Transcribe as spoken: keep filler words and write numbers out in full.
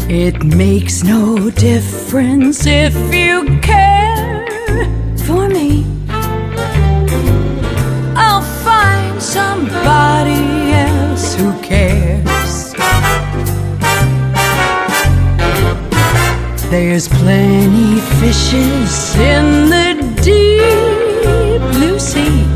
It makes no difference if you care for me. I'll find somebody else who cares. There's plenty fishes in the deep blue sea.